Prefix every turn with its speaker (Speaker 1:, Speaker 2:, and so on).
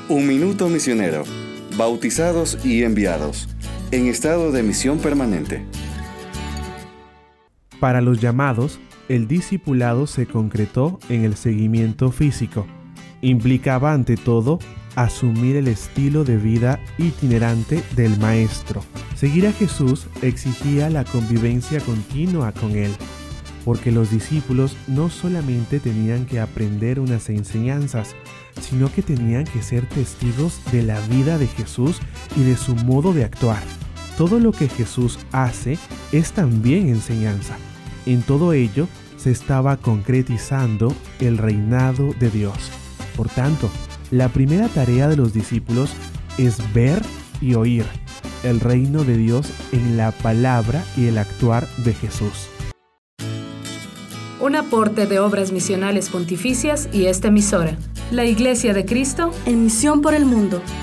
Speaker 1: Un minuto misionero. Bautizados y enviados. En estado de misión permanente.
Speaker 2: Para los llamados, el discipulado se concretó en el seguimiento físico. Implicaba ante todo asumir el estilo de vida itinerante del Maestro. Seguir a Jesús exigía la convivencia continua con Él, porque los discípulos no solamente tenían que aprender unas enseñanzas, sino que tenían que ser testigos de la vida de Jesús y de su modo de actuar. Todo lo que Jesús hace es también enseñanza. En todo ello se estaba concretizando el reinado de Dios. Por tanto, la primera tarea de los discípulos es ver y oír el reino de Dios en la palabra y el actuar de Jesús.
Speaker 3: Un aporte de Obras Misionales Pontificias y esta emisora, la Iglesia de Cristo,
Speaker 4: en misión por el mundo.